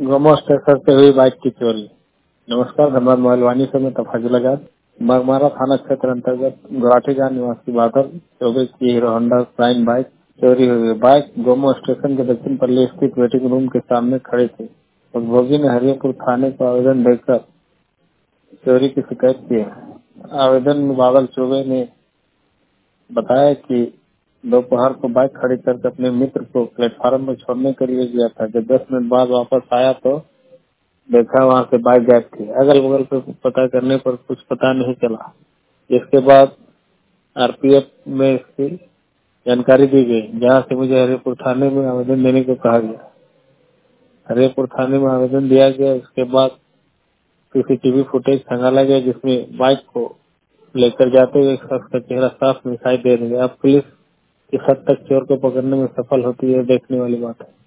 Gomo station से हुई bike की चोरी। नमस्कार, धनबाद मोबाइल से मैं तफाजुलाजाद बागमारा थाना क्षेत्र अंतर्गत गुवाहाटी गांव निवासी बादल 24 की हीरो होंडा प्राइम बाइक चोरी हुई है। बाइक गोमो स्टेशन के दक्षिण पल्ली स्थित वेटिंग रूम के सामने खड़ी थी। उपभोगी ने हरियापुर थाने को आवेदन देकर चोरी की शिकायत की है। आवेदन में बादल चौबे ने बताया कि दोपहर को बाइक खड़ी करके अपने मित्र को प्लेटफार्म में छोड़ने के लिए गया था। जब 10 मिनट बाद वापस आया तो देखा वहाँ से बाइक गायब थी। अगल बगल पे पता करने पर कुछ पता नहीं चला। इसके बाद आरपीएफ में इसकी जानकारी दी गई, जहाँ से मुझे हरियापुर थाने में आवेदन देने को कहा गया। हरियापुर थाने में आवेदन दिया गया। उसके बाद सीसीटीवी फुटेज खंगाला गया, जिसमें बाइक को लेकर जाते हुए एक शख्स का चेहरा साफ दिखाई दे रहा है। अब पुलिस किस हद तक चोर को पकड़ने में सफल होती है, देखने वाली बात है।